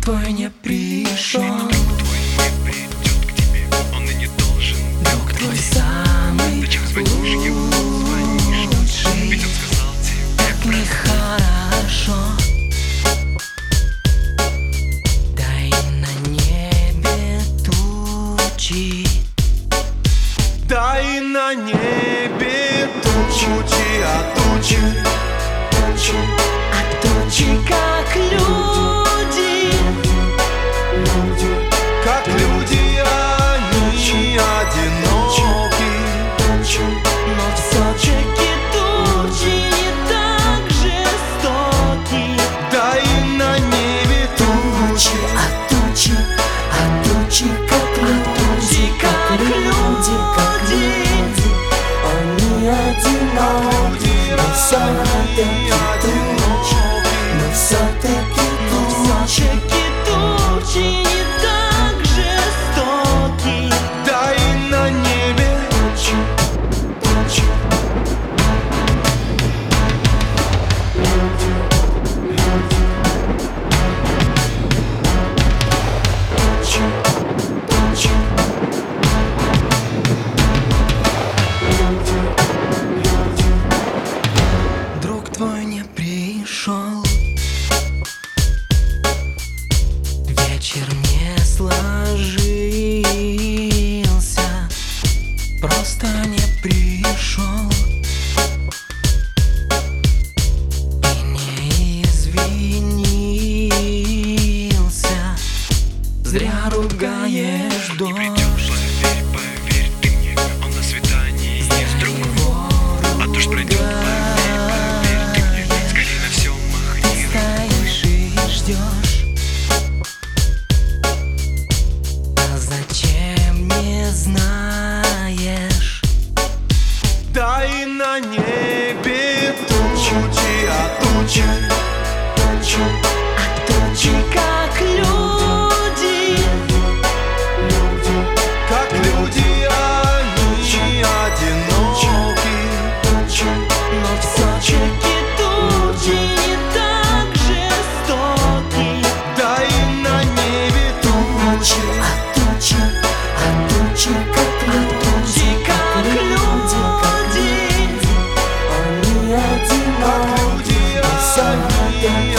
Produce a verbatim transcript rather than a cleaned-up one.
твой не пришел, друг твой не придет к тебе, он и не должен. друг твой самый Зачем звонишь ему, звонишь? лучший. Ведь он сказал тебе Так нехорошо. Дай на небе тучи, дай на небе тучи, а тучи, тучи, а тучи как люди, люди, как люди, они одиноки, тучи, но все-таки тучи не так жестоки. дай на небе тучи, А тучи, а тучи, как люди, как люди, как люди, они одиноки, но все-таки тучи, но все-таки тучи. Все-таки тучи не так жестоки. дай на небе тучи, тучи. Люди, люди, тучи, тучи. Люди, люди. Друг твой не пришел, вечер не сложился, просто не пришел и не извинился. Зря ругаешь дождь, поверь, поверь ты мне, он на свидании с другом. А дождь пройдет, поверь, поверь ты мне, скорее на все махни стоишь и ждешь. А зачем не знаешь? Дай на небе тучи, а тучи, тучи, А тучи как люди, люди, как люди, они одиноки, тучи, но все-таки тучи не так жестоки. дай на небе тучи, А тучи, а тучи, как люди, Как люди, они одиноки, люди, но все-таки